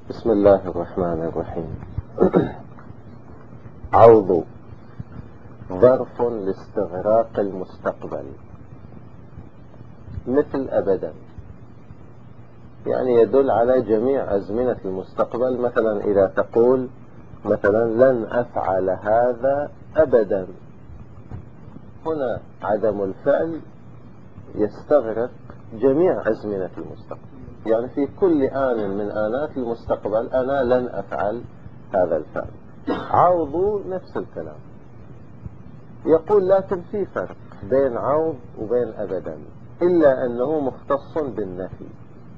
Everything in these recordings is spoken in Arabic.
بسم الله الرحمن الرحيم. عوض ظرف لاستغراق المستقبل مثل أبدا، يعني يدل على جميع أزمنة المستقبل. مثلا إذا تقول مثلا لن أفعل هذا أبدا، هنا عدم الفعل يستغرق جميع أزمنة المستقبل، يعني في كل آن من آنات المستقبل أنا لن أفعل هذا الفعل. عوض نفس الكلام، يقول لكن في فرق بين عوض وبين أبدا، إلا أنه مختص بالنفي.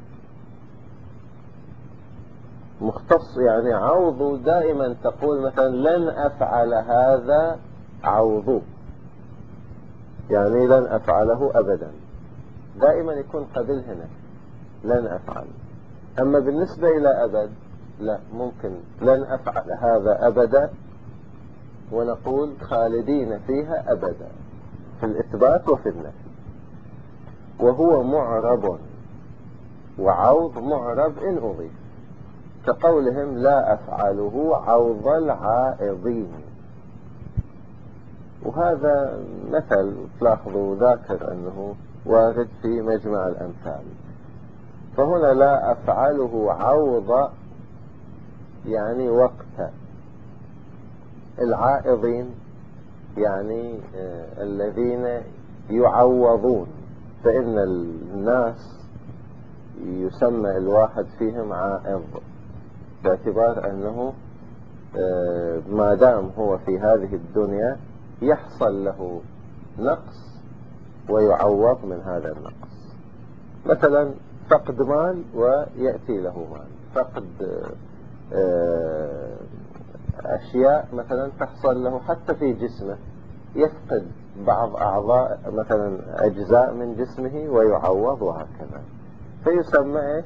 مختص يعني عوض دائما تقول مثلا لن أفعل هذا عوض، يعني لن أفعله أبدا، دائما يكون قبلها نفي لن أفعل. أما بالنسبة إلى أبد لا، ممكن لن أفعل هذا أبدا ونقول خالدين فيها أبدا، في الإثبات وفي النفي. وهو معرب، وعوض معرب إن أضيف، كقولهم لا أفعله عوض العائضين. وهذا مثل تلاحظوا ذاكر أنه وارد في مجمع الأمثال. فهنا لا أفعله عوض يعني وقت، العائضين يعني الذين يعوضون، فإن الناس يسمى الواحد فيهم عائض، باعتبار أنه ما دام هو في هذه الدنيا يحصل له نقص ويعوض من هذا النقص. مثلا فقد مال ويأتي له مال، فقد أشياء مثلا تحصل له حتى في جسمه، يفقد بعض أعضاء مثلا أجزاء من جسمه ويعوض، وهكذا. فيسمى إيش؟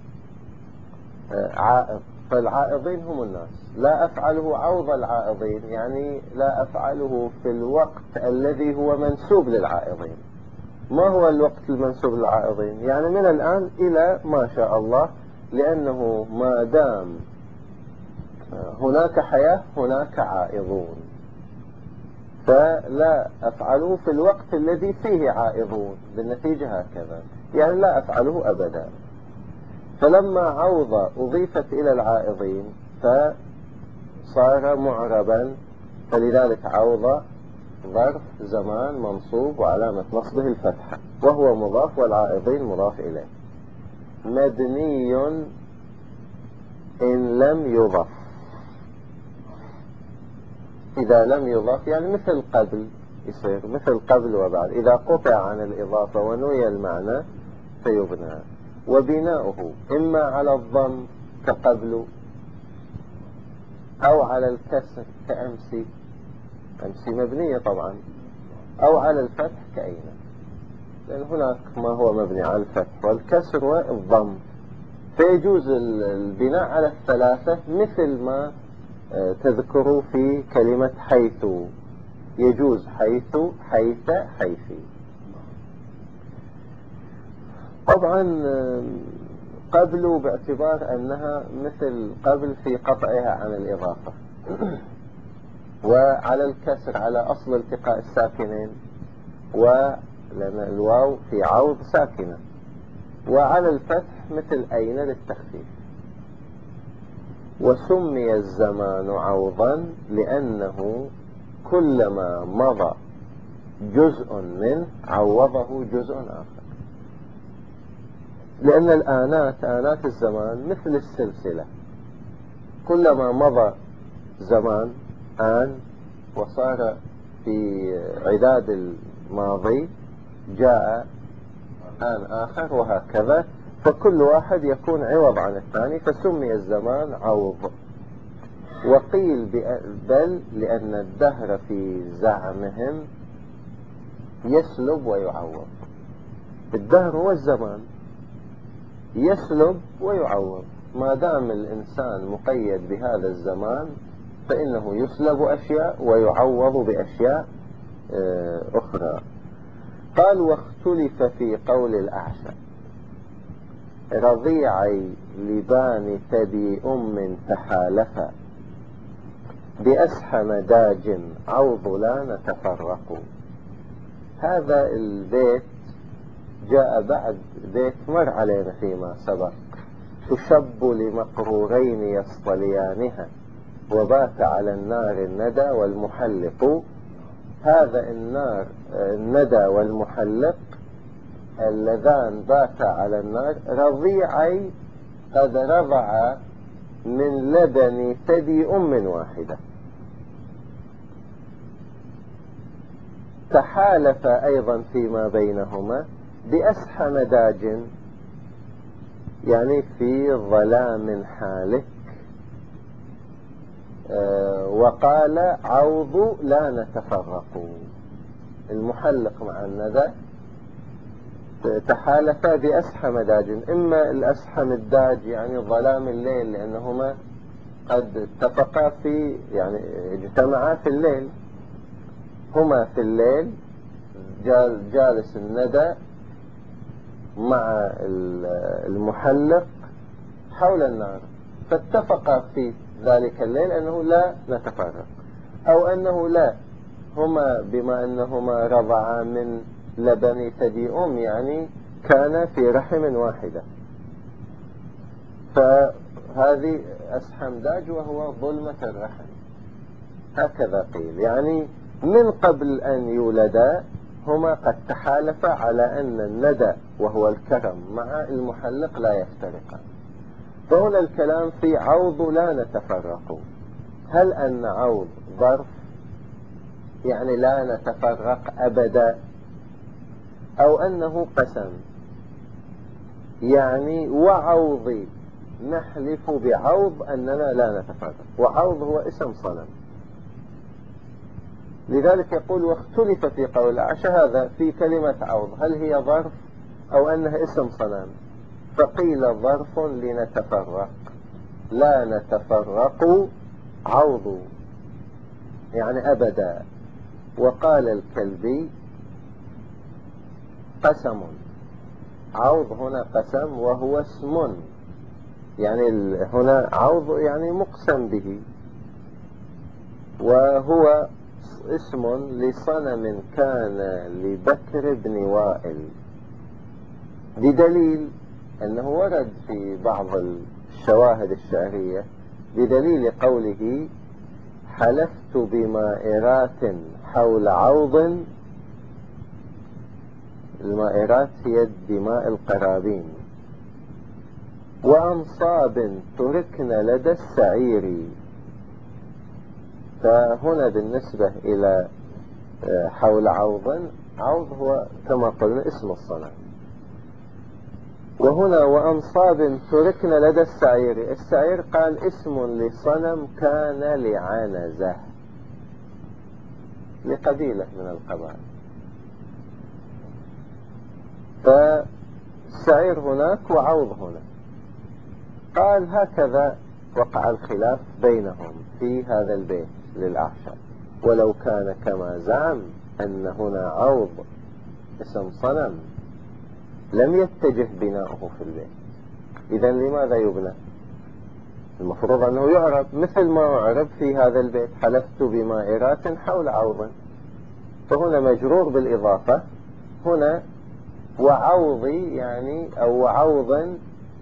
عائض. فالعائضين هم الناس. لا أفعله عوض العائضين، يعني لا أفعله في الوقت الذي هو منسوب للعائضين. ما هو الوقت المنسوب للعائضين؟ يعني من الآن إلى ما شاء الله، لأنه ما دام هناك حياة هناك عائضون، فلا أفعله في الوقت الذي فيه عائضون، بالنتيجة هكذا، يعني لا أفعله أبدا. فلما عوض أضيفت إلى العائضين فصار معربا، فلذلك عوض ظرف زمان منصوب وعلامة نصبه الفتحة، وهو مضاف والعائضين مضاف إليه. مبني إن لم يضف، إذا لم يضف يعني مثل قبل، يصير مثل قبل وبعد. إذا قطع عن الإضافة ونوي المعنى فيبنى. وبناؤه إما على الضم كقبل، أو على الكسر كأمسي، أمسي مبنية طبعا، أو على الفتح كأين، لأن هناك ما هو مبني على الفتح والكسر والضم. فيجوز البناء على الثلاثة، مثل ما تذكروا في كلمة حيث، يجوز حيث، حيث، حيثي. طبعا قبل باعتبار أنها مثل قبل في قطعها عن الإضافة، وعلى الكسر على أصل التقاء الساكنين، ولأن الواو في عوض ساكنة، وعلى الفتح مثل أين للتخفيف. وسمي الزمان عوضا لأنه كلما مضى جزء منه عوضه جزء آخر، لأن الآنات، آنات الزمان مثل السلسلة، كلما مضى زمان آن وصار في عداد الماضي جاء آن آخر، وهكذا، فكل واحد يكون عوض عن الثاني، فسمي الزمان عوض. وقيل بل لأن الدهر في زعمهم يسلب ويعوض. الدهر هو الزمان، يسلب ويعوض، ما دام الإنسان مقيد بهذا الزمان فإنه يسلب أشياء ويعوض بأشياء أخرى. قال واختلف في قول الأعشى. رضيعي لبان ثدي تحالفا بأسحم داج عوض لا نتفرق. هذا البيت جاء بعد بيت مر علينا فيما سبق: تشب لمقرورين يصطليانها وبات على النار الندى والمحلق. هذا الندى والمحلق اللذان باتا على النار رضيعي قد رضع من لبن ثدي واحدة، تحالف أيضا فيما بينهما بأسحم داج، يعني في ظلام حالك. وقال عوض لا نتفرق. المحلق مع الندى تحالفا بأسحم داج، إما الأسحم الداج يعني ظلام الليل، لأنهما قد اتفقا في يعني اجتمعا في الليل، هما في الليل جالس الندى مع المحلق حول النار، فاتفقا في ذلك الليل أنه لا نتفرق، أو أنه لا، هما بما أنهما رضعا من لبن ثدي يعني كان في رحم واحدة، فهذه أسحم داج وهو ظلمة الرحم. هكذا قيل، يعني من قبل أن يولدا هما قد تحالفا على أن الندى وهو الكرم مع المحلق لا يفترقان. فهنا الكلام في عوض لا نتفرق. هل أن عوض ظرف يعني لا نتفرق أبدا، أو أنه قسم يعني وعوضي نحلف بعوض أننا لا نتفرق، وعوض هو اسم صنم. لذلك يقول واختلف في قول الأعشى هذا في كلمة عوض، هل هي ظرف أو أنها اسم صنم؟ فقيل ظرف لنتفرق، لا نتفرق عوض يعني أبدا. وقال الكلبي قسم، عوض هنا قسم وهو اسم، يعني هنا عوض يعني مقسم به، وهو اسم لصنم كان لبكر بن وائل، بدليل أنه ورد في بعض الشواهد الشعرية بدليل قوله حلفت بمائرات حول عوض. المائرات هي الدماء القرابين. وأنصاب تركن لدى السعير. فهنا بالنسبة إلى حول عوض، عوض هو كما قلنا اسم الصنم. وهنا وأنصاب تركن لدى السعير، السعير قال اسم لصنم كان لعنزة، لقبيلة من القبائل. فالسعير هناك وعوض هنا. قال هكذا وقع الخلاف بينهم في هذا البيت للأعشى، ولو كان كما زعم أن هنا عوض اسم صنم لم يتجه بناؤه في البيت. إذا لماذا يبنى؟ المفروض أنه يعرب مثل ما يعرب في هذا البيت حلفت بمائرات حول عوض، فهنا مجرور بالإضافة. هنا وعوضي يعني أو وعوضا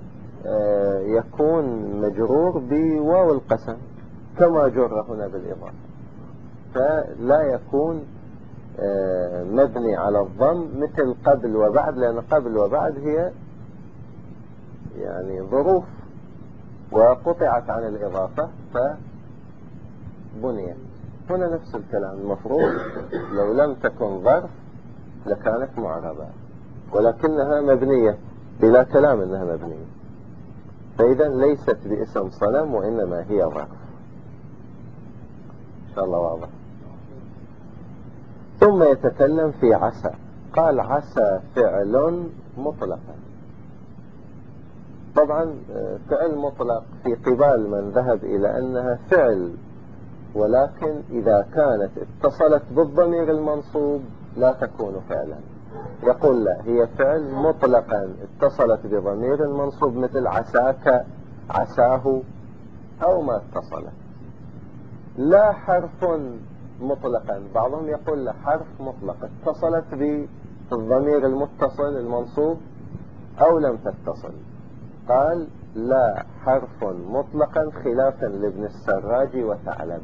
يكون مجرور بواو القسم كما جر هنا بالإضافة، فلا يكون مبني على الضم مثل قبل وبعد، لأن قبل وبعد هي يعني ظروف وقطعت عن الإضافة فبنيت. هنا نفس الكلام، المفروض لو لم تكن ظرف لكانت معربة، ولكنها مبنية بلا كلام انها مبنية، فإذا ليست باسم صنم وإنما هي ظرف. إن شاء الله واضح. ثم يتكلم في عسى. قال عسى فعل مطلقا. طبعا فعل مطلق في قبال من ذهب إلى أنها فعل، ولكن إذا كانت اتصلت بالضمير المنصوب لا تكون فعلا. يقول لا، هي فعل مطلقا اتصلت بضمير منصوب مثل عساك، عساه، أو ما اتصلت. لا حرف مطلقا، بعضهم يقول لا، حرف مطلق اتصلت بالضمير المتصل المنصوب أو لم تتصل. قال لا حرف مطلقا، خلافا لابن السراج وثعلب،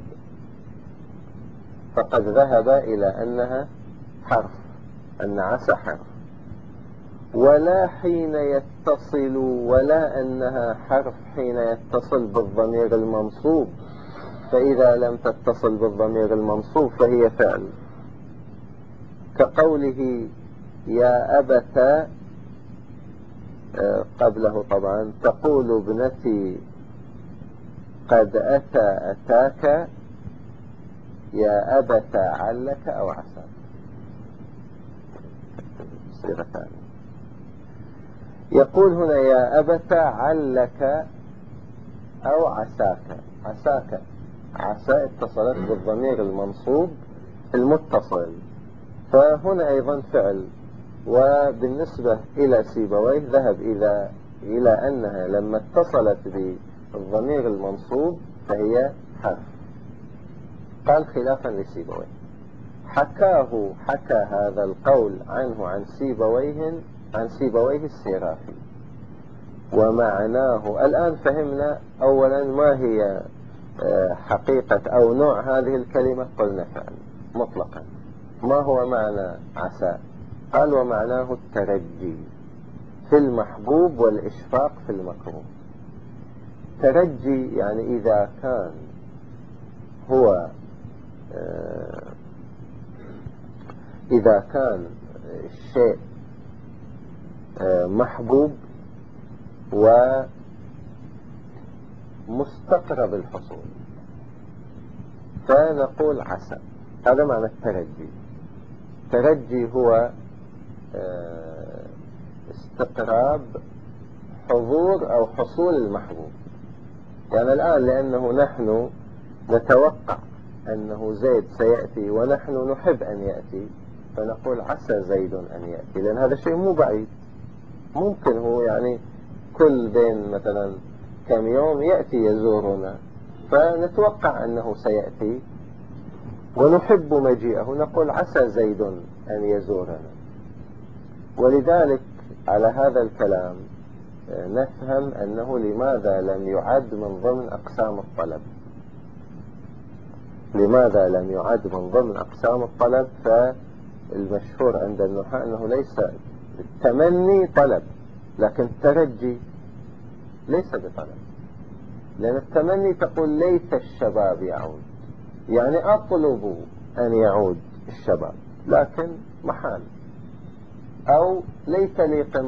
فقد ذهب إلى أنها حرف، أن عسى حرف. ولا حين يتصل، ولا أنها حرف حين يتصل بالضمير المنصوب، فإذا لم تتصل بالضمير المنصوب فهي فعل، كقوله يا أبت، قبله طبعا تقول ابنتي قد أتى أتاك، يا أبت علك أو عساك، صيغة ثانية. يقول هنا يا أبت علك أو عساك. عساك، عسى اتصلت بالضمير المنصوب المتصل، فهنا أيضا فعل. وبالنسبة إلى سيبويه ذهب إلى أنها لما اتصلت بالضمير المنصوب فهي حرف، قال خلافا لسيبويه. حكى هذا القول عنه عن سيبويه السيرافي. ومعناه الآن فهمنا أولا ما هي حقيقة أو نوع هذه الكلمة. قلنا فعل مطلقا. ما هو معنى عسى؟ قال ومعناه الترجي في المحبوب والإشفاق في المكروه. ترجي يعني إذا كان هو إذا كان الشيء محبوب ومستقرب الحصول فنقول عسى. هذا معنى الترجي. الترجي هو استقراب حضور أو حصول المحبوب. يعني الآن لأنه نحن نتوقع أنه زيد سيأتي ونحن نحب أن يأتي، فنقول عسى زيد أن يأتي، لأن هذا شيء مو بعيد، ممكن هو يعني كل بين مثلا كم يوم يأتي يزورنا، فنتوقع أنه سيأتي ونحب مجيئه، نقول عسى زيد أن يزورنا. ولذلك على هذا الكلام نفهم أنه لماذا لم يعد من ضمن أقسام الطلب. لماذا لم يعد من ضمن أقسام الطلب؟ فالمشهور عند النحاة أنه ليس التمني طلب، لكن الترجي ليس بطلب، لأن التمني تقول ليت الشباب يعود، يعني أطلب أن يعود الشباب لكن محال. أو ليت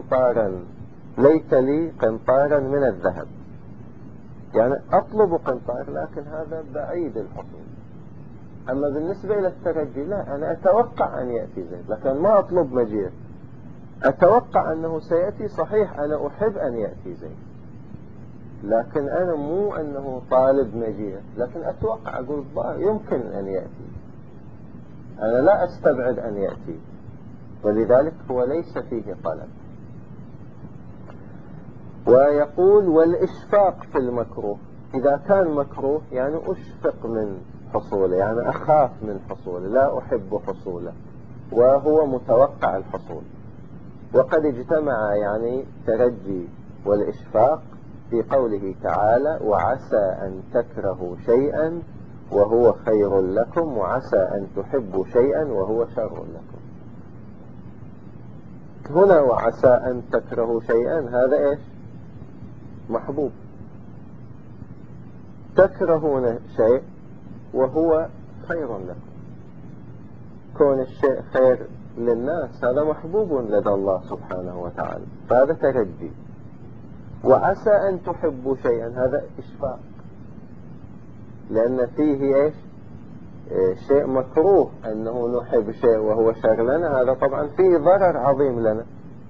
لي قنطارا من الذهب، يعني أطلب قنطار لكن هذا بعيد الحصول. أما بالنسبة إلى الترجي لا، أنا أتوقع أن يأتي زيد لكن ما أطلب مجيء، أتوقع أنه سيأتي، صحيح أنا أحب أن يأتي زيد لكن أنا مو أنه طالب مجيء، لكن أتوقع، أقول يمكن أن يأتي، أنا لا أستبعد أن يأتي، ولذلك هو ليس فيه طلب. ويقول والإشفاق في المكروه، إذا كان مكروه يعني أشفق من حصوله، يعني أخاف من حصوله، لا أحب حصوله وهو متوقع الحصول. وقد اجتمع يعني ترجي والإشفاق في قوله تعالى وعسى أن تكرهوا شيئا وهو خير لكم وعسى أن تحبوا شيئا وهو شر لكم. هنا وعسى أن تكرهوا شيئا هذا إيش؟ محبوب. تكرهون شيء وهو خير لكم، كون الشيء خير للناس هذا محبوب لدى الله سبحانه وتعالى، فهذا ترجي. وعسى أن تحبوا شيئا هذا إشفاق، لأن فيه إيش؟ شيء مكروه أنه نحب شيء وهو شر لنا، هذا طبعا فيه ضرر عظيم لنا،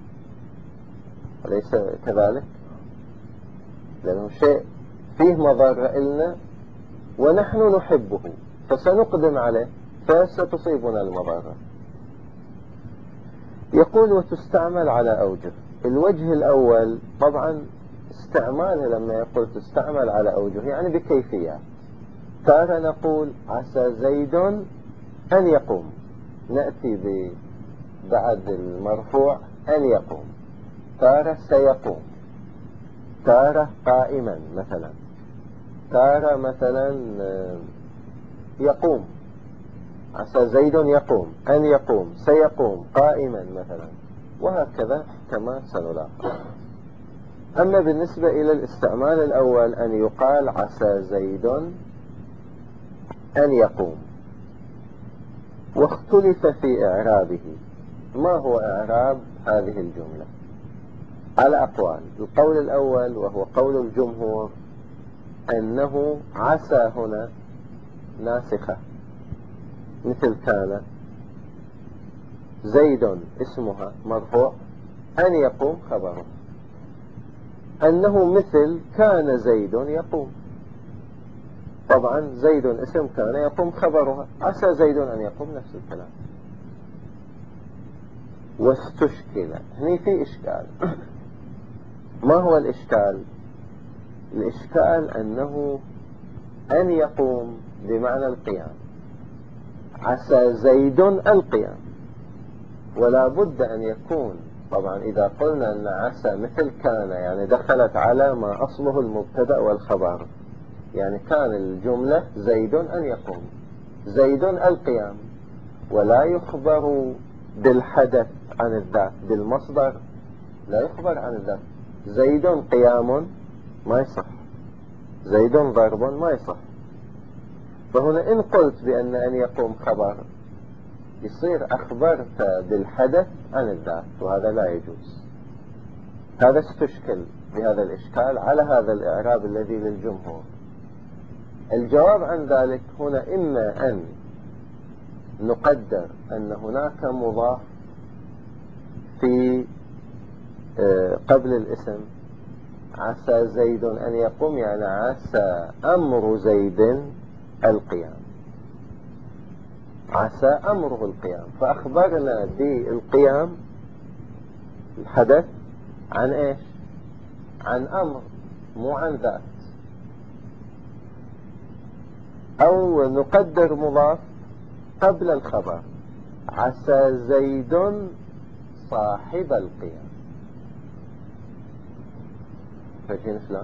أليس كذلك؟ لأنه شيء فيه مضر إلنا ونحن نحبه فسنقدم عليه فستصيبنا المضرة. يقول وتستعمل على أوجه. الوجه الأول طبعا استعمالها لما يقول تستعمل على أوجه يعني بكيفيات. تارة نقول عسى زيد أن يقوم، نأتي بعد المرفوع أن يقوم. تارة سيقوم، تارة قائما مثلا، تارة مثلا يقوم، عسى زيد يقوم، أن يقوم، سيقوم، قائما مثلا، وهكذا كما سنلاحظ. أما بالنسبة إلى الاستعمال الأول أن يقال عسى زيد أن يقوم، واختلف في إعرابه. ما هو إعراب هذه الجملة؟ على أقوال. القول الأول وهو قول الجمهور أنه عسى هنا ناسخة مثل كان، زيد اسمها مرفوع، أن يقوم خبره، أنه مثل كان زيد يقوم. طبعا زيد اسم كان، يقوم خبرها، عسى زيد أن يقوم نفس الكلام. واستشكل، هنا في إشكال. ما هو الإشكال؟ الإشكال أنه أن يقوم بمعنى القيام، عسى زيد القيام، ولا بد أن يكون. طبعا إذا قلنا أن عسى مثل كان يعني دخلت على ما أصله المبتدأ والخبر، يعني كان الجملة زيد أن يقوم، زيد القيام، ولا يخبر بالحدث عن الذات، بالمصدر لا يخبر عن الذات. زيد قيام ما يصح، زيد ضرب ما يصح. فهنا إن قلت بأن أن يقوم خبر يصير أخبرت بالحدث عن الذات، وهذا لا يجوز. هذا استشكل بهذا الإشكال على هذا الإعراب الذي للجمهور. الجواب عن ذلك هنا إما أن نقدر أن هناك مضاف في قبل الاسم، عسى زيد أن يقوم يعني عسى أمر زيد القيام، عسى أمره القيام، فأخبرنا بالقيام الحدث عن إيش؟ عن أمر مو عن ذات. أو نقدر مضاف قبل الخبر، عسى زيد صاحب القيام. فاهمين شلون؟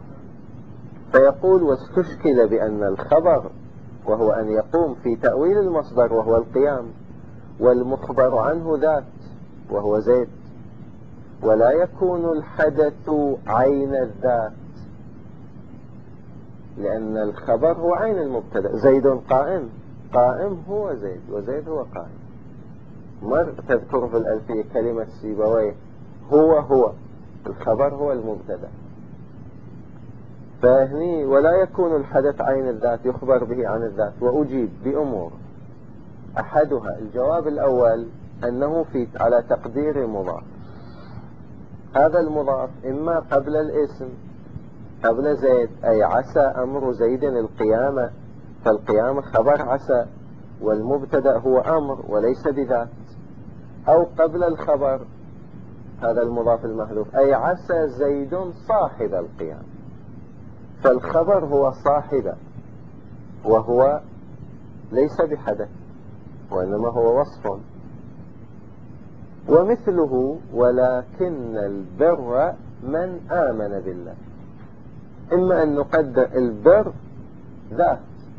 فيقول واستشكل بأن الخبر وهو أن يقوم في تأويل المصدر وهو القيام، والمخبر عنه ذات وهو زيد، ولا يكون الحدث عين الذات، لأن الخبر هو عين المبتدأ. زيد قائم، قائم هو زيد وزيد هو قائم. مر تذكر في الألفية كلمة سيبويه هو الخبر هو المبتدأ. فهني ولا يكون الحدث عين الذات يخبر به عن الذات. وأجيب بأمور، أحدها الجواب الأول أنه على تقدير مضاف. هذا المضاف إما قبل الاسم قبل زيد، أي عسى أمر زيد القيامة، فالقيامة خبر عسى والمبتدأ هو أمر وليس بذات، أو قبل الخبر هذا المضاف المحذوف، أي عسى زيد صاحب القيام، فالخبر هو صاحب وهو ليس بحدث وإنما هو وصف. ومثله ولكن البر من آمن بالله، إما أن نقدر البر ذات،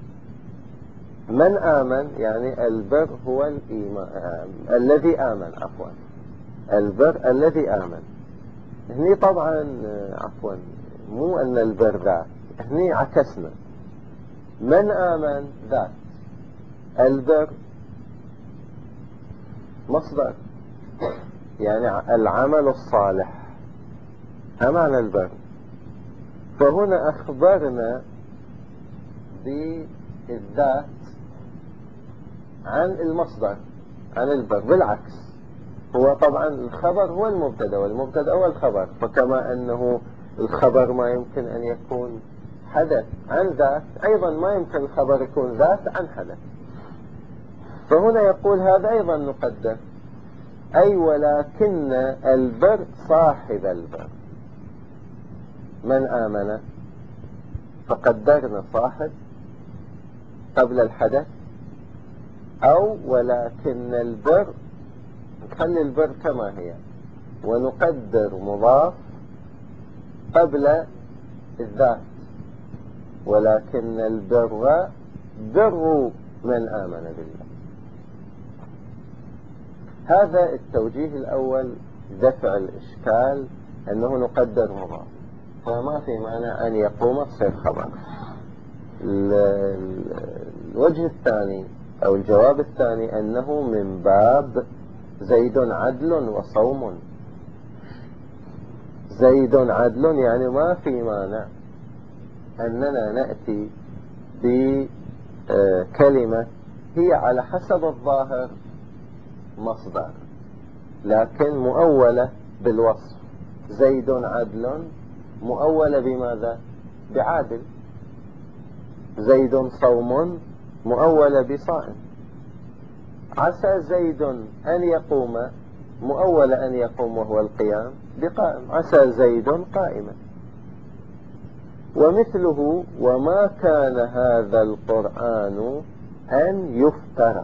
من آمن يعني البر هو الإيمان الذي آمن، عفوا البر الذي آمن. هني طبعا عفوا مو أن البر ذات، هني عكسنا، من آمن ذات، البر مصدر يعني العمل الصالح، أمعنى البر. فهنا أخبرنا بالذات عن المصدر عن البر، بالعكس هو طبعا الخبر هو المبتدا والمبتدا هو الخبر، فكما أنه الخبر ما يمكن أن يكون حدث عن ذات، أيضا ما يمكن الخبر يكون ذات عن حدث. فهنا يقول هذا أيضا نقدر أي ولكن البر صاحب البر. من آمن فقدرنا صاحب قبل الحدث، أو ولكن البر نخلي البر كما هي ونقدر مضاف قبل الذات، ولكن البر بر من آمن بالله. هذا التوجيه الأول دفع الإشكال أنه نقدر مضاف، فما في معنى أن يقوم تصير خبر. الوجه الثاني أو الجواب الثاني أنه من باب زيد عدل وصوم. زيد عدل يعني ما في مانع أننا نأتي بكلمة هي على حسب الظاهر مصدر لكن مؤولة بالوصف. زيد عدل مؤولة بماذا؟ بعادل. زيد صوم مؤولة بصائم. عسى زيد أن يقوم مؤولة أن يقوم وهو القيام بقائم. عسى زيد قائما. ومثله وما كان هذا القرآن أن يفترى.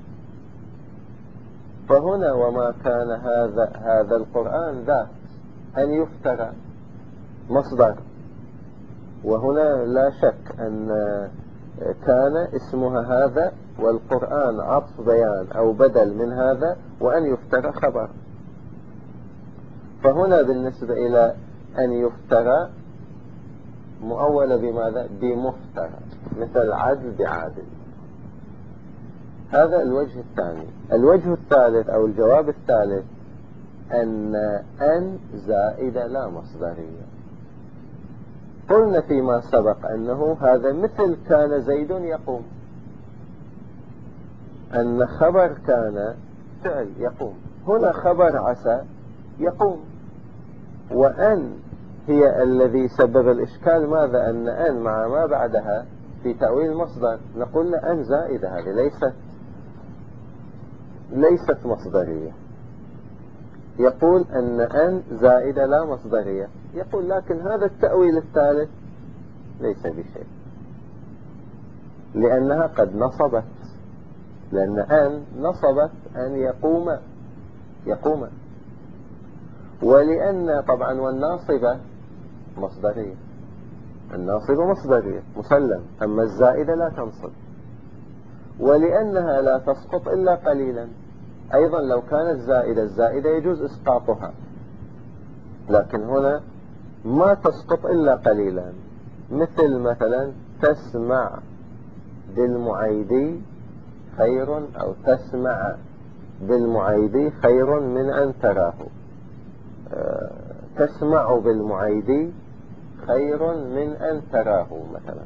فهنا وما كان هذا القرآن ذات أن يفترى مصدر، وهنا لا شك أن كان اسمها هذا والقرآن عطف بيان أو بدل من هذا، وأن يفترى خبر. فهنا بالنسبة إلى أن يفترى مؤولة بماذا؟ بمفترى، مثل عدل بعادل. هذا الوجه الثاني. الوجه الثالث أو الجواب الثالث أن زائدة لا مصدرية. قلنا فيما سبق أنه هذا مثل كان زيد يقوم، أن خبر كان فعل يقوم، هنا خبر عسى يقوم. وأن هي الذي سبب الإشكال. ماذا؟ أن مع ما بعدها في تأويل مصدر نقول له أن زائدة، هذه ليست مصدرية. يقول أن زائدة لا مصدرية. يقول لكن هذا التأويل الثالث ليس بشيء، لأنها قد نصبت، لأن أن نصبت أن يقوم، ولأن طبعا والناصبة مصدرية، الناصبة مصدرية مسلم، أما الزائدة لا تنصب، ولأنها لا تسقط إلا قليلا. أيضا لو كانت الزائدة يجوز إسقاطها، لكن هنا ما تسقط إلا قليلا. مثلا تسمع بالمعيدي خير، أو تسمع بالمعيدي خير من أن تراه. تسمع بالمعيدي خير من أن تراه مثلا.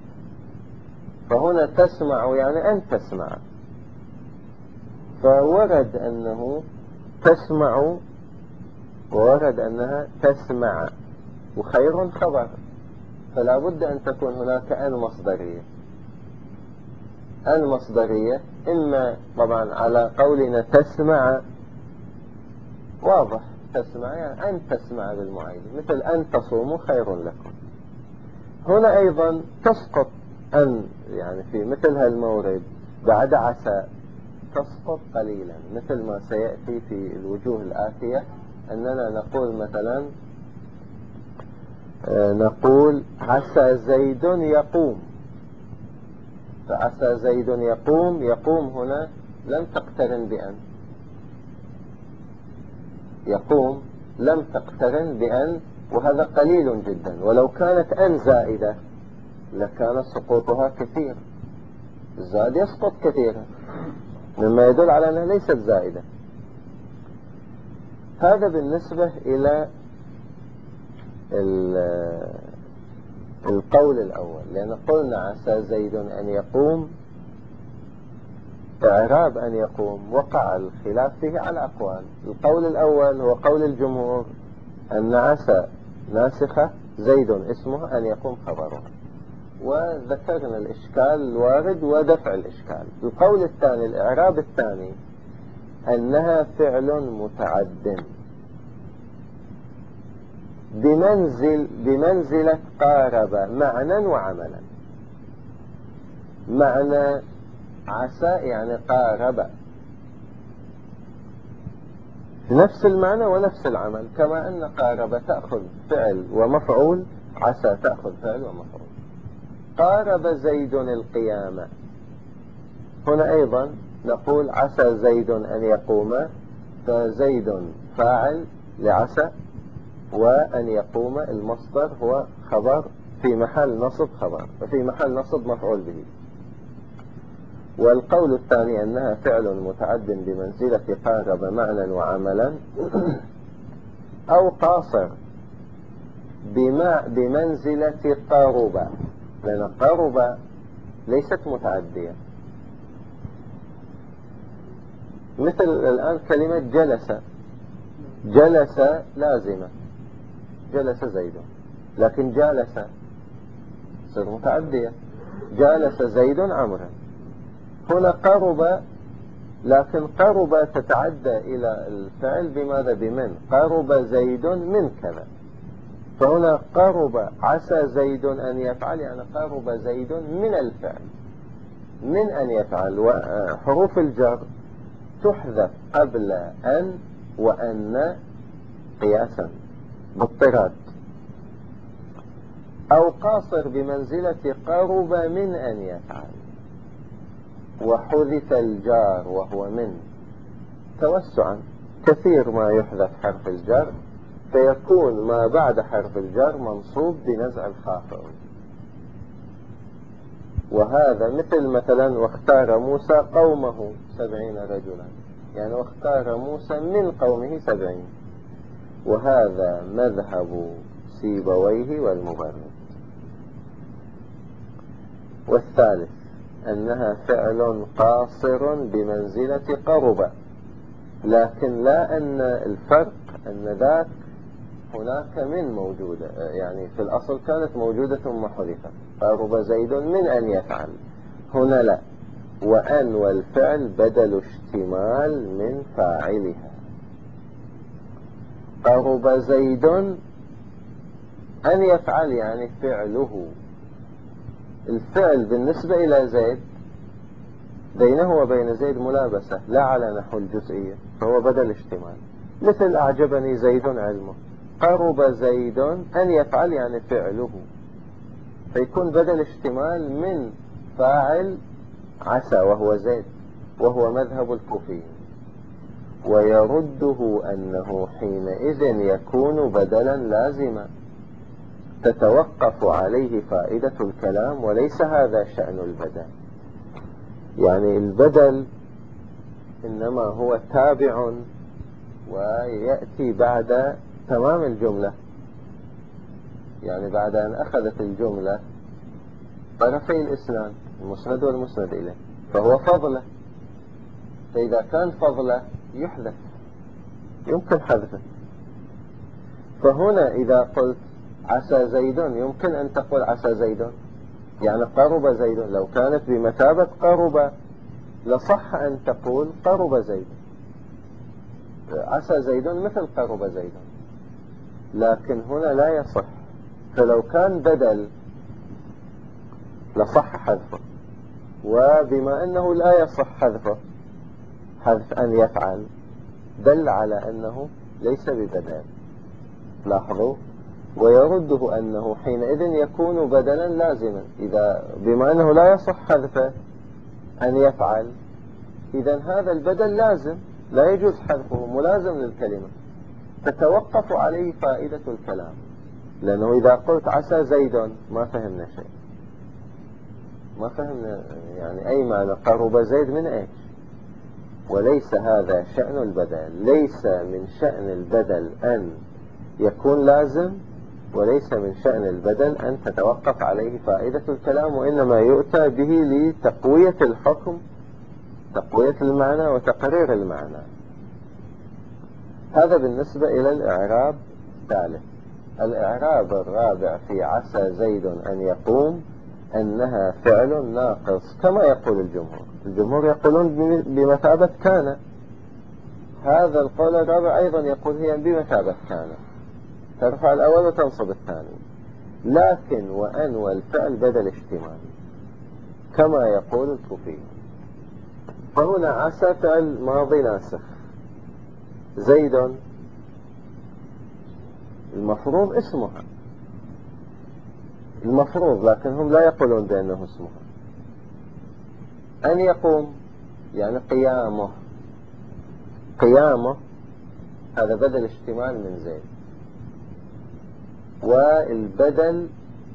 فهنا تسمع يعني أن تسمع، فورد أنه تسمع وورد أنها تسمع، وخير خبر، فلا بد أن تكون هناك أن مصدرية. أن مصدرية إما طبعا على قولنا تسمع واضح، تسمع يعني أن تسمع بالمعين، مثل أن تصوموا خير لكم. هنا أيضا تسقط أن، يعني في مثل هالمورد بعد عسى تسقط قليلا، مثل ما سيأتي في الوجوه الآتية أننا نقول مثلا نقول عسى زيد يقوم. فعسى زيد يقوم هنا لم تقترن بأن، يقوم لم تقترن بأن، وهذا قليل جدا. ولو كانت أن زائدة لكان سقوطها كثير، الزائد يسقط كثيرا، مما يدل على أنها ليست زائدة. هذا بالنسبة إلى القول الأول، لأن قلنا عسى زيد أن يقوم، إعراب أن يقوم وقع الخلاف فيه على أقوال. القول الأول هو قول الجمهور أن عسى ناسخة، زيد اسمه، أن يقوم خبره، وذكرنا الإشكال الوارد ودفع الإشكال. القول الثاني، الإعراب الثاني، أنها فعل متعد بمنزلة قارب معنى وعملا. معنى عسى يعني قارب، نفس المعنى ونفس العمل، كما أن قارب تأخذ فعل ومفعول، عسى تأخذ فعل ومفعول. قارب زيد القيامة، هنا أيضا نقول عسى زيد أن يقوم، فزيد فاعل لعسى، وأن يقوم المصدر هو خبر في محل نصب خبر، وفي محل نصب مفعول به. والقول الثاني أنها فعل متعد بمنزلة قارب معنى وعملا، أو قاصر بمنزلة قارب، لأن قارب ليست متعدية. مثل الآن كلمة جلس، جلس لازمة، جلس زيد، لكن جالس تصير متعدية، جالس زيد عمرا. هنا قرب، لكن قرب تتعدى إلى الفعل بماذا؟ بمن. قرب زيد من كذا، فهنا قرب عسى زيد أن يفعل، يعني قرب زيد من الفعل، من أن يفعل. وحروف الجر تحذف قبل أن وأن قياسا باضطراد. أو قاصر بمنزلة قرب من أن يفعل، وحذف الجار وهو من توسعا، كثير ما يحذف حرف الجر فيكون ما بعد حرف الجر منصوب بنزع الخافض. وهذا مثل مثلا واختار موسى قومه 70 رجلا، يعني واختار موسى من قومه 70، وهذا مذهب سيبويه والمبرد. والثالث أنها فعل قاصر بمنزلة قرب، لكن لا أن الفرق أن ذاك هناك من موجودة، يعني في الأصل كانت موجودة ثم حذفت. قرب زيد من أن يفعل، هنا لا، وأن والفعل بدل اشتمال من فاعلها. قرب زيد أن يفعل يعني فعله، الفعل بالنسبة إلى زيد بينه وبين زيد ملابسة لا على نحو الجزئية، فهو بدل اشتمال. مثل أعجبني زيد علمه، قرب زيد أن يفعل يعني فعله، فيكون بدل اشتمال من فاعل عسى وهو زيد، وهو مذهب الكوفيين. ويرده أنه حينئذ يكون بدلا لازما تتوقف عليه فائدة الكلام، وليس هذا شأن البدل. يعني البدل إنما هو تابع ويأتي بعد تمام الجملة، يعني بعد أن أخذت الجملة طرفي الإسناد المسند والمسند إليه، فهو فضله. فإذا كان فضله يحذف، يمكن حذفه. فهنا إذا قلت عسى زيد يمكن أن تقول عسى زيد يعني قرب زيد، لو كانت بمثابة قرب لصح أن تقول قرب زيد، عسى زيد مثل قرب زيد، لكن هنا لا يصح. فلو كان بدل لصح حذفه، وبما أنه لا يصح حذفه، حذف أن يفعل دل على أنه ليس ببدل. لاحظوا. ويرده أنه حينئذ يكون بدلا لازما، إذا بما أنه لا يصح حذفه أن يفعل، إذا هذا البدل لازم، لا يجوز حذفه، ملازم للكلمة، تتوقف عليه فائدة الكلام. لأنه إذا قلت عسى زيد ما فهمنا شيء، ما فهمنا يعني أي معنى قرب زيد من إيش. وليس هذا شأن البدل، ليس من شأن البدل أن يكون لازم، وليس من شأن البدل أن تتوقف عليه فائدة الكلام، وإنما يؤتى به لتقوية الحكم، تقوية المعنى وتقرير المعنى. هذا بالنسبة إلى الإعراب الثالث. الإعراب الرابع في عسى زيد أن يقوم أنها فعل ناقص كما يقول الجمهور. الجمهور يقولون بمثابة كان، هذا القول الرابع أيضا يقول هي بمثابة كان، ترفع الأول وتنصب الثاني، لكن وأن والفعل بدل اشتمال كما يقول الكوفي. فهنا عسى فعل ماضي ناسخ، زيد المفروض اسمها، المفروض، لكن هم لا يقولون بأنه اسمها. أن يقوم يعني قيامه، قيامه هذا بدل اشتمال من زيد، والبدل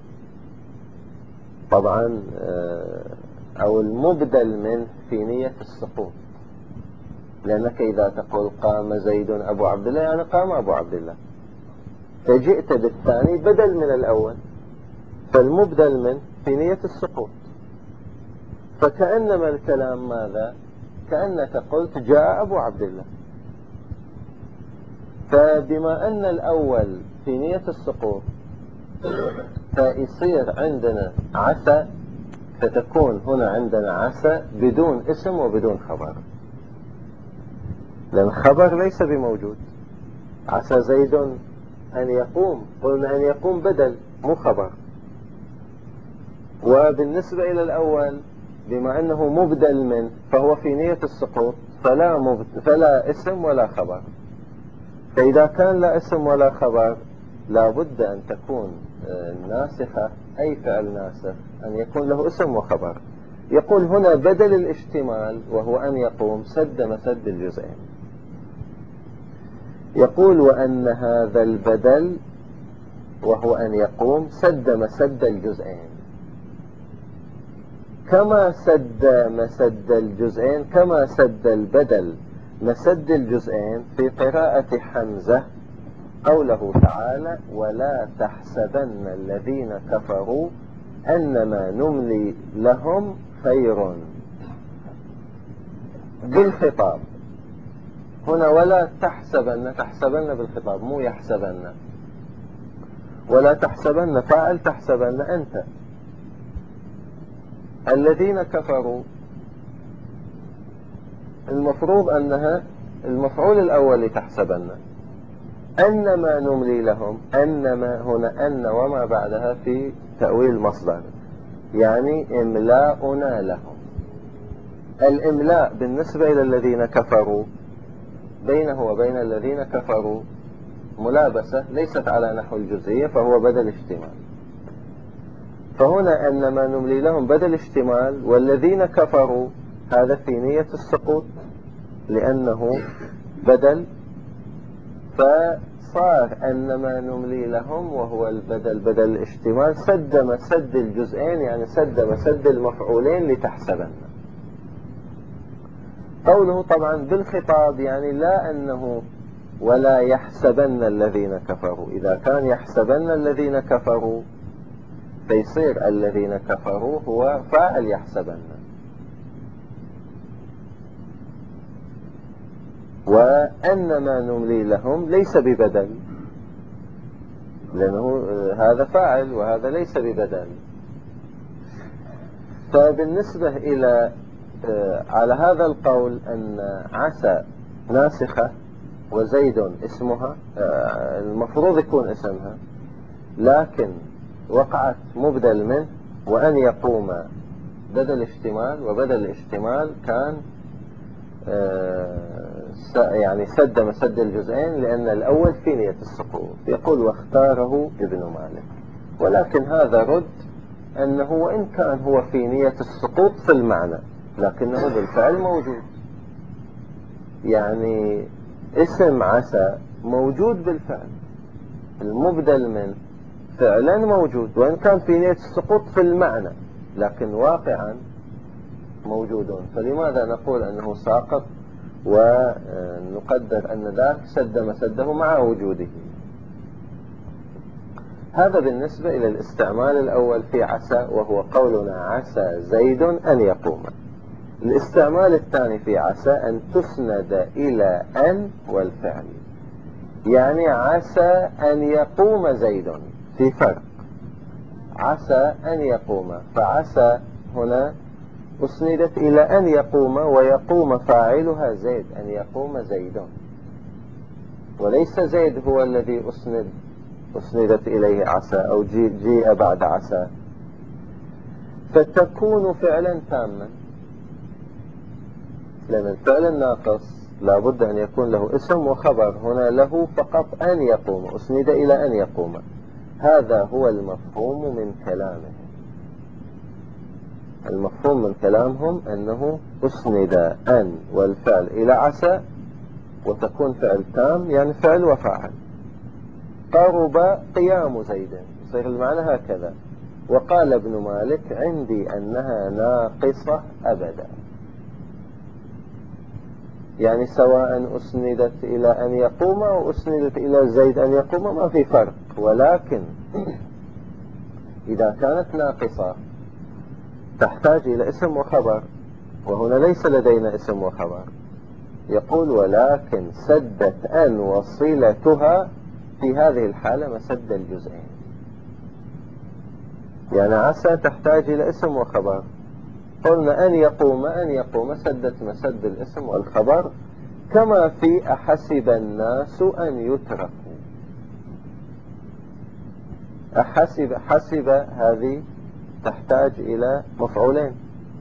طبعا أو المبدل منه في نية السقوط، لأنك إذا تقول قام زيد أبو عبد الله يعني قام أبو عبد الله، فجئت بالثاني بدل من الأول، فالمبدل منه في نية السقوط. فكأنما الكلام ماذا؟ كأنك قلت جاء أبو عبد الله. فبما أن الأول في نية السقوط فيصير عندنا عسى، فتكون هنا عندنا عسى بدون اسم وبدون خبر، لأن الخبر ليس بموجود. عسى زيد أن يقوم، قلنا أن يقوم بدل مو خبر. وبالنسبة إلى الأول بما أنه مبدل منه فهو في نية السقوط، فلا اسم ولا خبر. فإذا كان لا اسم ولا خبر لا بد أن تكون ناسخة، أي فعل ناسخ أن يكون له اسم وخبر. يقول هنا بدل الاشتمال وهو أن يقوم سد مسد الجزئين. يقول وأن هذا البدل وهو أن يقوم سد مسد الجزئين، كما سد مسد الجزئين، كما سد البدل مسد الجزئين في قراءة حمزة قوله تعالى ولا تحسبن الذين كفروا أنما نملي لهم خير، بالخطاب هنا. ولا تحسبن، تحسبن بالخطاب مو يحسبن، ولا تحسبن فاعل تحسبن أنت. الذين كفروا المفروض أنها المفعول الأول لتحسبن. أنما نملي لهم، أنما هنا أن وما بعدها في تأويل مصدر، يعني إملاؤنا لهم. الإملاء بالنسبة إلى الذين كفروا بينه وبين الذين كفروا ملابسة ليست على نحو الجزئية، فهو بدل اشتمال. فهنا أنما نملي لهم بدل اشتمال، والذين كفروا هذا في نية السقوط لأنه بدل، فصار أنما نملي لهم وهو البدل بدل الاشتمال سد مسد الجزئين، يعني سد مسد المفعولين لتحسبن. قوله طبعا بالخطاب يعني لا أنه ولا يحسبن الذين كفروا، إذا كان يحسبن الذين كفروا فيصير الذين كفروا هو فاعل يحسبن، وأنما نملي لهم ليس ببدل لأنه هذا فاعل وهذا ليس ببدل. فبالنسبة إلى على هذا القول أن عسى ناسخة وزيد اسمها، المفروض يكون اسمها، لكن وقعت مبدل منه، وأن يقوم بدل اشتمال، وبدل الاشتمال كان يعني سد مسد الجزئين لأن الأول في نية السقوط. يقول واختاره ابن مالك، ولكن هذا رد أنه وإن كان هو في نية السقوط في المعنى لكنه بالفعل موجود، يعني اسم عسى موجود بالفعل، المبدل من فعلا موجود، وإن كان في نية السقوط في المعنى لكن واقعا موجودون. فلماذا نقول أنه ساقط ونقدر أن ذاك سد مسده مع وجوده؟ هذا بالنسبة إلى الاستعمال الأول في عسى، وهو قولنا عسى زيد أن يقوم. الاستعمال الثاني في عسى أن تسند إلى أن والفعل، يعني عسى أن يقوم زيد، في فرق. عسى أن يقوم، فعسى هنا أسندت إلى أن يقوم، ويقوم فاعلها زيد، أن يقوم زيد. وليس زيد هو الذي أسندت إليه عسى أو جيء بعد عسى، فتكون فعلا تاما، لأن الفعل الناقص لابد أن يكون له اسم وخبر. هنا له فقط أن يقوم، أسند إلى أن يقوم. هذا هو المفهوم من كلامهم. المفهوم من كلامهم أنه أسند أن والفعل إلى عسى وتكون فعل تام، يعني فعل وفاعل. قرب قيام زيد، يصير المعنى هكذا. وقال ابن مالك عندي أنها ناقصة أبدا، يعني سواء أسندت إلى أن يقوم أو أسندت إلى زيد أن يقوم ما في فرق. ولكن إذا كانت ناقصة تحتاج إلى اسم وخبر، وهنا ليس لدينا اسم وخبر. يقول ولكن سدت أن وصلتها في هذه الحالة مسد الجزئين، يعني عسى تحتاج إلى اسم وخبر. قلنا أن يقوم سدت مسد الاسم والخبر، كما في أحسب الناس أن يتركوا. حسب هذه تحتاج إلى مفعولين،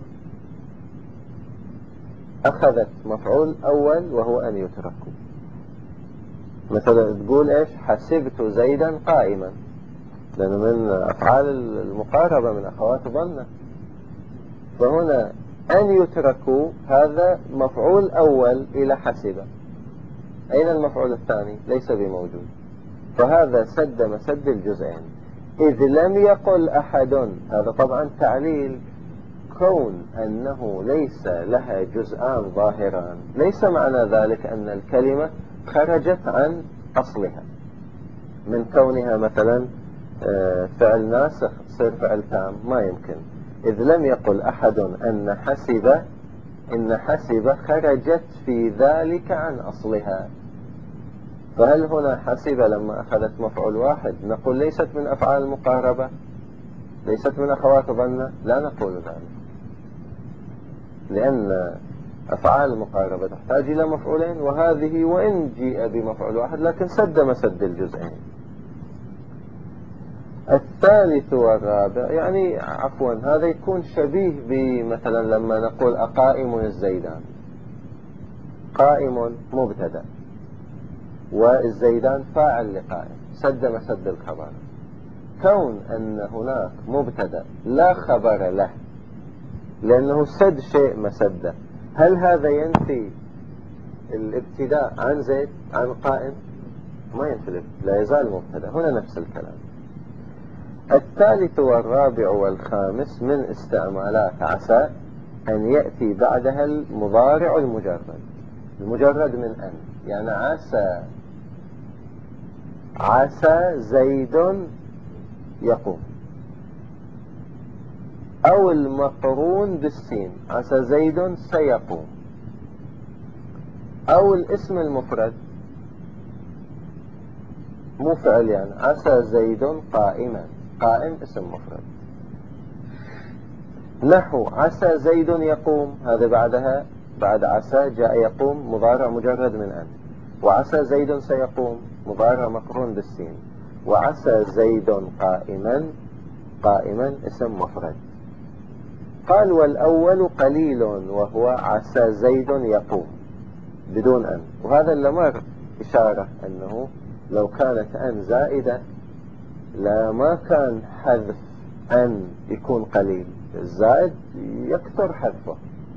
أخذت مفعول أول وهو أن يتركوا. مثلا تقول إيش؟ حسبت زيدا قائما، لأنه من أفعال المقاربة من أخوات ظن. فهنا أن يتركوا هذا مفعول أول إلى حسب. أين المفعول الثاني؟ ليس بموجود. فهذا سد مسد الجزئين. إذ لم يقل أحد، هذا طبعا تعليل. كون أنه ليس لها جزءان ظاهران ليس معنى ذلك أن الكلمة خرجت عن أصلها، من كونها مثلا فعل ناسخ صير فعل تام، ما يمكن. إذ لم يقل أحد إن حسب خرجت في ذلك عن أصلها. فهل هنا حسب لما أخذت مفعول واحد نقول ليست من أفعال المقاربة، ليست من أخوات ظن؟ لا نقول ذلك، لأن أفعال المقاربة تحتاج إلى مفعولين، وهذه وإن جيء بمفعول واحد لكن سد مسد الجزئين. الثالث والرابع، يعني عفوا هذا يكون شبيه بمثلا لما نقول أقائم الزيدان. قائم مبتدأ والزيدان فاعل لقائم، سد مسد الخبر. كون أن هناك مبتدأ لا خبر له لأنه سد شيء مسده، هل هذا ينفي الابتداء عن زيد عن قائم؟ ما ينفي، لا يزال مبتدأ. هنا نفس الكلام. الثالث والرابع والخامس من استعمالات عسى أن يأتي بعدها المضارع المجرد من أن، يعني عسى زيد يقوم، أو المقرون بالسين عسى زيد سيقوم، أو الاسم المفرد مو فعل، يعني عسى زيد قائما، قائم اسم مفرد. نحو عسى زيد يقوم، هذا بعد عسى جاء يقوم مضارع مجرد من أن، وعسى زيد سيقوم مضارع مقرون بالسين، وعسى زيد قائما اسم مفرد. قال والأول قليل وهو عسى زيد يقوم بدون أن، وهذا اللي مر إشارة أنه لو كانت أن زائدة ما كان حذف أن يكون قليل، الزائد يكثر حذفه.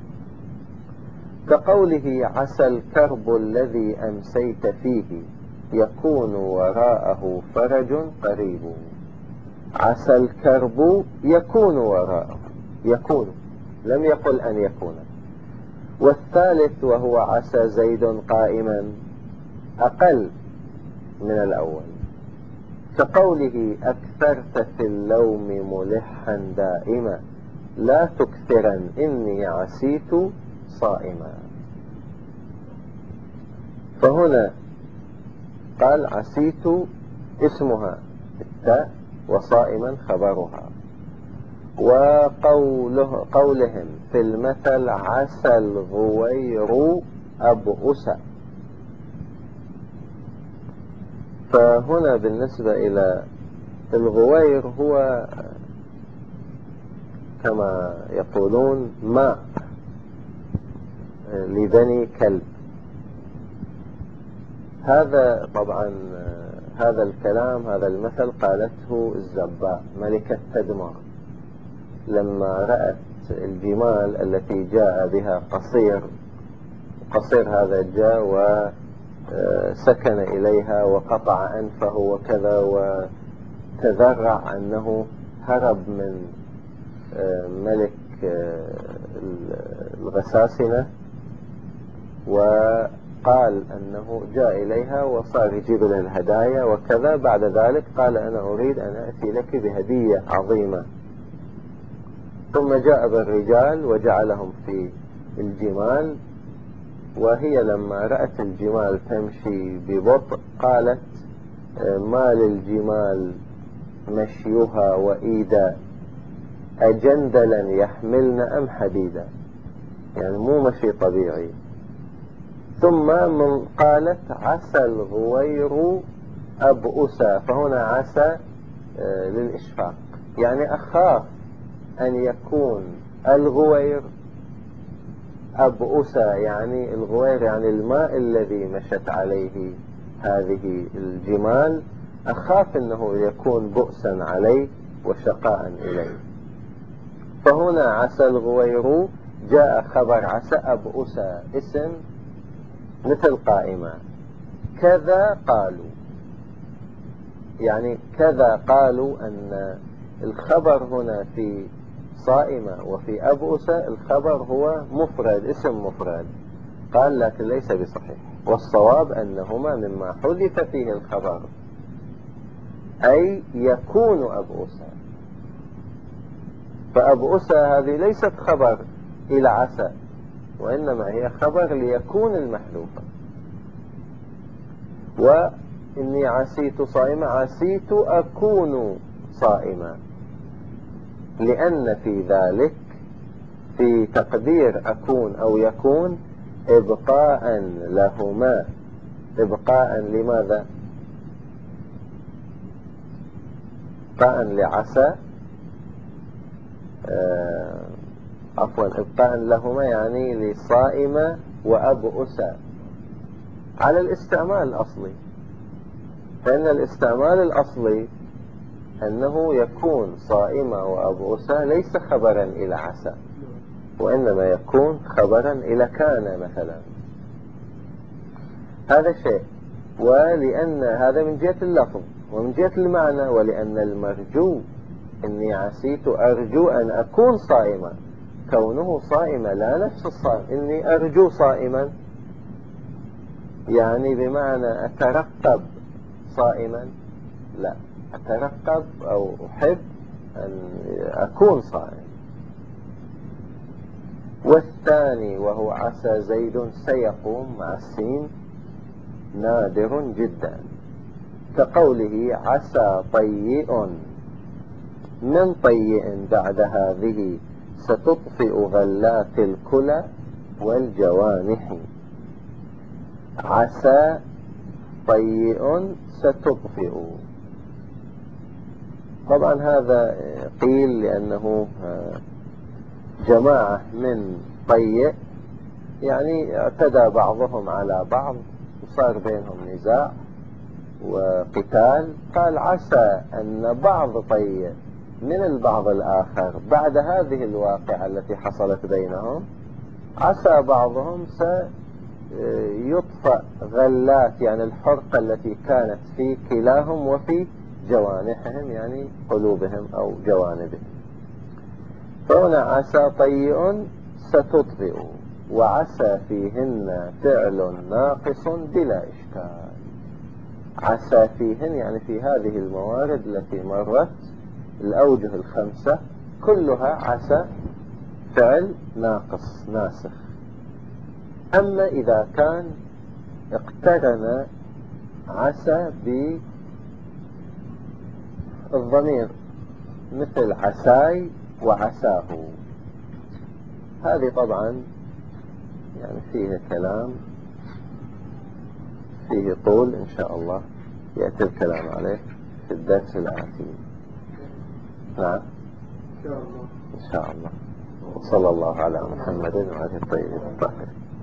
كقوله عسى الكرب الذي أمسيت فيه يكون وراءه فرج قريب. عسى الكرب يكون وراءه، يكون، لم يقل أن يكون. والثالث وهو عسى زيد قائما أقل من الأول، كقوله أكثرت في اللوم ملحا دائما لا تكثرا إني عسيت صائما. فهنا قال عسيت اسمها التاء وصائما خبرها. وقولهم في المثل عسى الغوير أبؤس، فهنا بالنسبة إلى الغوير هو كما يقولون ماء لبني كلب. هذا طبعا هذا الكلام، هذا المثل قالته الزباء ملكة تدمر لما رأت الجمال التي جاء بها قصير هذا جاء وسكن إليها وقطع أنفه وكذا، وتذرع أنه هرب من ملك الغساسنة، وقال أنه جاء إليها وصار يجيب لها الهدايا وكذا. بعد ذلك قال أنا أريد أن أتي لك بهدية عظيمة. ثم جاء بالرجال وجعلهم في الجمال، وهي لما رأت الجمال تمشي ببطء قالت ما للجمال مشيها وإيدا، أجندلا يحملن أم حديدا، يعني مو مشي طبيعي. ثم قالت عسى الغوير أبؤسا، فهنا عسى للإشفاق، يعني أخاف أن يكون الغوير أبؤسا، يعني الغوير يعني الماء الذي مشت عليه هذه الجمال، أخاف أنه يكون بؤسا عليه وشقاء إليه. فهنا عسى الغوير جاء خبر عسى أبؤسا، اسم مثل قائمة. كذا قالوا، يعني كذا قالوا أن الخبر هنا في صائمة وفي أبؤسة الخبر هو مفرد، اسم مفرد. قال لكن ليس بصحيح، والصواب أنهما مما حذف فيه الخبر، أي يكون أبؤسة. فأبؤسة هذه ليست خبر إلى عسى، وإنما هي خبر ليكون المحذوفة. وإني عسيت صائمة، عسيت أكون صائمة، لأن في ذلك في تقدير أكون أو يكون إبقاء لهما. إبقاء لماذا؟ إبقاء لعسى، عفوا إبقاء لهما يعني لصائمة وأبؤسة على الاستعمال الأصلي. فإن الاستعمال الأصلي أنه يكون صائمة وأبؤسة ليس خبرا إلى عسى، وإنما يكون خبرا إلى كان مثلا. هذا شيء. ولأن هذا من جهة اللفظ، ومن جهة المعنى، ولأن المرجو إني عسيت أرجو أن أكون صائما، كونه صائما لا نفس الصائم. إني أرجو صائما يعني بمعنى أترقب صائما، لا، أترقب أو أحب أن أكون صائم. والثاني وهو عسى زيد سيقوم مع السين نادر جدا، كقوله عسى طيء من طيء بعد هذه ستطفئ غلات الكلى والجوانح. عسى طيء ستطفئ. طبعا هذا قيل لأنه جماعة من طيء، يعني اعتدى بعضهم على بعض وصار بينهم نزاع وقتال. قال عسى أن بعض طيء من البعض الآخر بعد هذه الواقعة التي حصلت بينهم، عسى بعضهم سيطفأ غلات، يعني الحرقة التي كانت في كلاهم وفي جوانحهم، يعني قلوبهم أو جوانبهم. فهنا عسى طيء ستطفئ، وعسى فيهن فعل ناقص بلا إشكال. عسى فيهن يعني في هذه الموارد التي مرت، الأوجه الخمسة كلها عسى فعل ناقص ناسخ. أما إذا كان اقترن عسى بالضمير مثل عساي وعساه، هذه طبعا يعني فيه كلام، فيه طول إن شاء الله، يأتي الكلام عليه في الدرس الآتي. نعم إن شاء الله. إن شاء الله. وصلى الله على محمد وعلى الطيبين الطاهرين.